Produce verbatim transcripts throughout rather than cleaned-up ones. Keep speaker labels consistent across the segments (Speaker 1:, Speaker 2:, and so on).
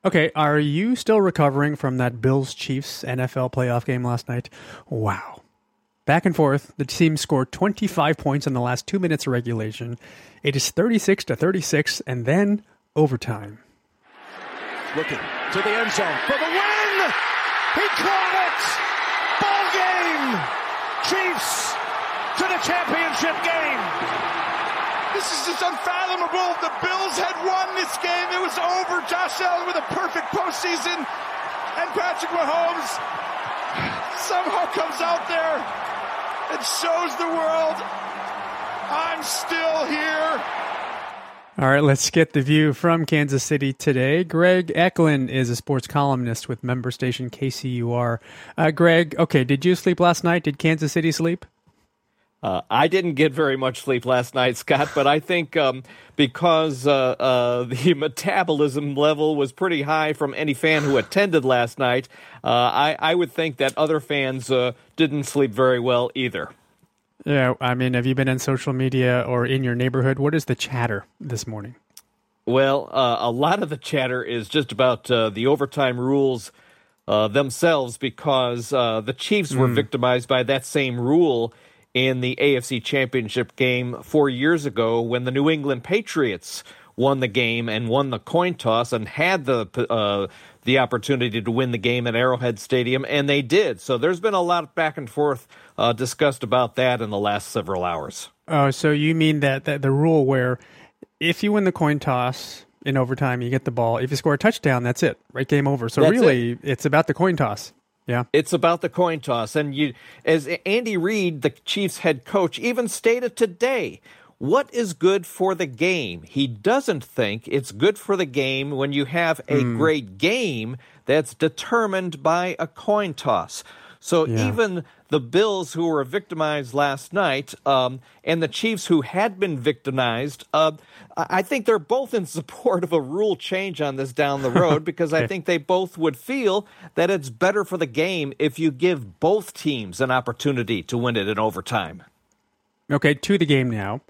Speaker 1: Okay, are you still recovering from that Bills-Chiefs N F L playoff game last night? Wow. Back and forth, the team scored twenty-five points in the last two minutes of regulation. It is thirty-six to thirty-six, and then overtime.
Speaker 2: Looking to the end zone for the win! He caught it! Ball game! Chiefs to the championship game! This is just unfathomable. The Bills had won this game. It was over. Josh Allen with a perfect postseason. And Patrick Mahomes somehow comes out there and shows the world, I'm still here.
Speaker 1: All right, let's get the view from Kansas City today. Greg Eklund is a sports columnist with member station K C U R. Uh, Greg, okay, did you sleep last night? Did Kansas City sleep?
Speaker 3: Uh, I didn't get very much sleep last night, Scott, but I think um, because uh, uh, the metabolism level was pretty high from any fan who attended last night, uh, I, I would think that other fans uh, didn't sleep very well either.
Speaker 1: Yeah, I mean, have you been in social media or in your neighborhood? What is the chatter this morning?
Speaker 3: Well, uh, a lot of the chatter is just about uh, the overtime rules uh, themselves because uh, the Chiefs were mm. victimized by that same rule in the A F C Championship game four years ago when the New England Patriots won the game and won the coin toss and had the uh, the opportunity to win the game at Arrowhead Stadium, and they did. So there's been a lot of back and forth uh, discussed about that in the last several hours.
Speaker 1: Oh, so you mean that, that the rule where if you win the coin toss in overtime, you get the ball. If you score a touchdown, that's it, right? Game over. So
Speaker 3: that's
Speaker 1: really,
Speaker 3: it.
Speaker 1: It's about the coin toss. Yeah,
Speaker 3: it's about the coin toss. And you, as Andy Reid, the Chiefs head coach, even stated today, what is good for the game? He doesn't think it's good for the game when you have a mm. great game that's determined by a coin toss. So yeah. even the Bills, who were victimized last night, um, and the Chiefs, who had been victimized, uh, I think they're both in support of a rule change on this down the road because okay. I think they both would feel that it's better for the game if you give both teams an opportunity to win it in overtime.
Speaker 1: Okay, to the game now.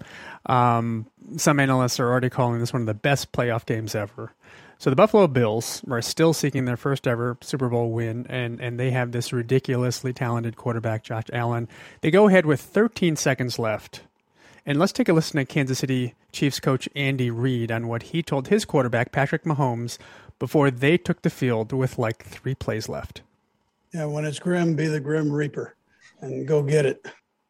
Speaker 1: Um, some analysts are already calling this one of the best playoff games ever. So the Buffalo Bills are still seeking their first ever Super Bowl win, and, and they have this ridiculously talented quarterback, Josh Allen. They go ahead with thirteen seconds left. And let's take a listen to Kansas City Chiefs coach Andy Reid on what he told his quarterback, Patrick Mahomes, before they took the field with like three plays left.
Speaker 4: Yeah, when it's grim, be the Grim Reaper and go get it.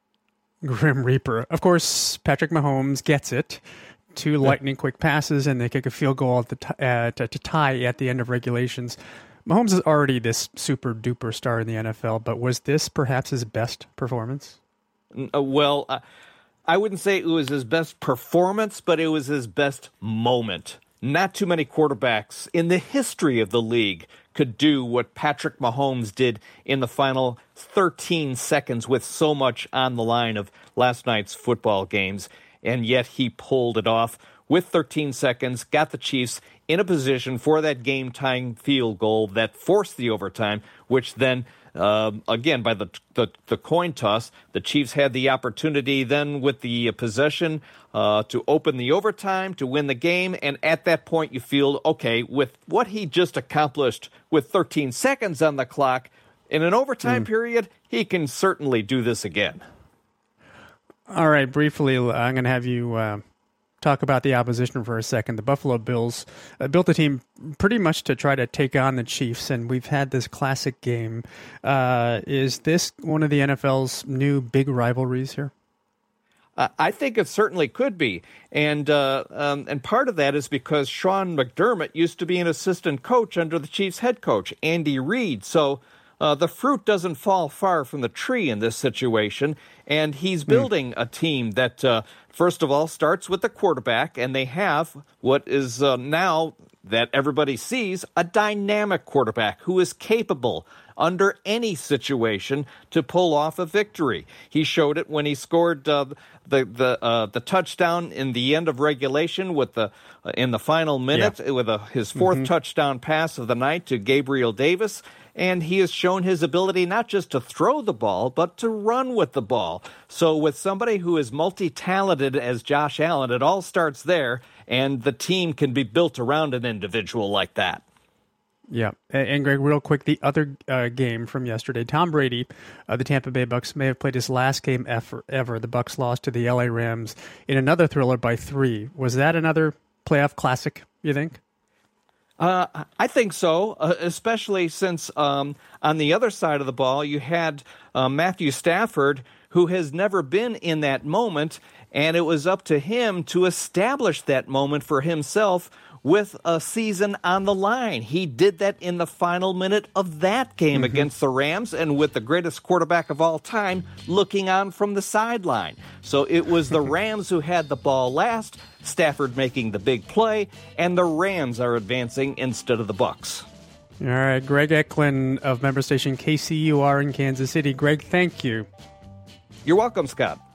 Speaker 1: Grim Reaper. Of course, Patrick Mahomes gets it. Two lightning quick passes, and they kick a field goal at the t- uh, to, to tie at the end of regulations. Mahomes is already this super duper star in the N F L, but was this perhaps his best performance?
Speaker 3: Uh, well, uh, I wouldn't say it was his best performance, but it was his best moment. Not too many quarterbacks in the history of the league could do what Patrick Mahomes did in the final thirteen seconds with so much on the line of last night's football games. And yet he pulled it off with thirteen seconds, got the Chiefs in a position for that game-tying field goal that forced the overtime, which then, uh, again, by the, the the coin toss, the Chiefs had the opportunity then with the possession uh, to open the overtime, to win the game. And at that point, you feel, okay, with what he just accomplished with thirteen seconds on the clock, in an overtime mm. period, he can certainly do this again.
Speaker 1: All right, briefly, I'm going to have you uh, talk about the opposition for a second. The Buffalo Bills uh, built a team pretty much to try to take on the Chiefs, and we've had this classic game. Uh, is this one of the N F L's new big rivalries here?
Speaker 3: Uh, I think it certainly could be, and uh, um, and part of that is because Sean McDermott used to be an assistant coach under the Chiefs head coach, Andy Reid, so Uh, the fruit doesn't fall far from the tree in this situation, and he's building mm. a team that, uh, first of all, starts with the quarterback, and they have what is uh, now that everybody sees, a dynamic quarterback who is capable under any situation to pull off a victory. He showed it when he scored uh, the the uh, the touchdown in the end of regulation with the uh, in the final minute yeah. with a, his fourth mm-hmm. touchdown pass of the night to Gabriel Davis. And he has shown his ability not just to throw the ball, but to run with the ball. So with somebody who is multi-talented as Josh Allen, it all starts there, and the team can be built around an individual like that.
Speaker 1: Yeah. And, and Greg, real quick, the other uh, game from yesterday, Tom Brady, uh, the Tampa Bay Bucks, may have played his last game ever, ever. The Bucks lost to the L A Rams in another thriller by three. Was that another playoff classic, you think?
Speaker 3: Uh, I think so, uh, especially since um, on the other side of the ball, you had uh, Matthew Stafford, who has never been in that moment, and it was up to him to establish that moment for himself with a season on the line. He did that in the final minute of that game mm-hmm. against the Rams, and with the greatest quarterback of all time looking on from the sideline. So it was the Rams who had the ball last, Stafford making the big play, and the Rams are advancing instead of the Bucks.
Speaker 1: All right, Greg Eklund of member station K C U R in Kansas City. Greg, thank you.
Speaker 3: You're welcome, Scott.